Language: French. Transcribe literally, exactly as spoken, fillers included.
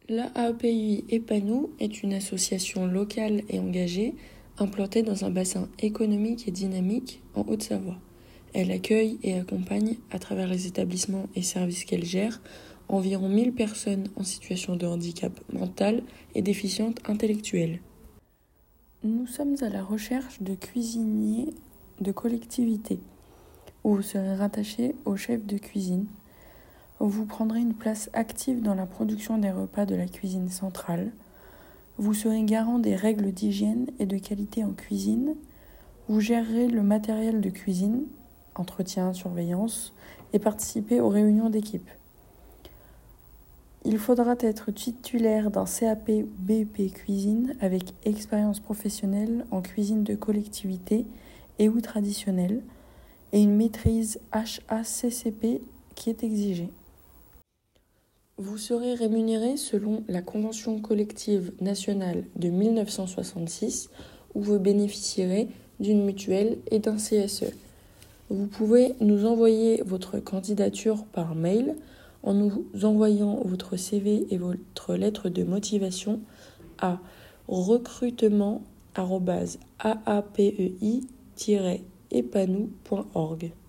L'A A P U I Epanou est une association locale et engagée implantée dans un bassin économique et dynamique en Haute-Savoie. Elle accueille et accompagne, à travers les établissements et services qu'elle gère, environ mille personnes en situation de handicap mental et déficiente intellectuelle. Nous sommes à la recherche de cuisiniers de collectivité, où vous serez rattaché au chef de cuisine. Vous prendrez une place active dans la production des repas de la cuisine centrale. Vous serez garant des règles d'hygiène et de qualité en cuisine. Vous gérerez le matériel de cuisine, entretien, surveillance, et participer aux réunions d'équipe. Il faudra être titulaire d'un C A P ou B E P cuisine avec expérience professionnelle en cuisine de collectivité et ou traditionnelle et une maîtrise H A C C P qui est exigée. Vous serez rémunéré selon la Convention collective nationale de mille neuf cent soixante-six où vous bénéficierez d'une mutuelle et d'un C S E. Vous pouvez nous envoyer votre candidature par mail en nous envoyant votre C V et votre lettre de motivation à recrutement arobase a a p e i tiret epanou point org.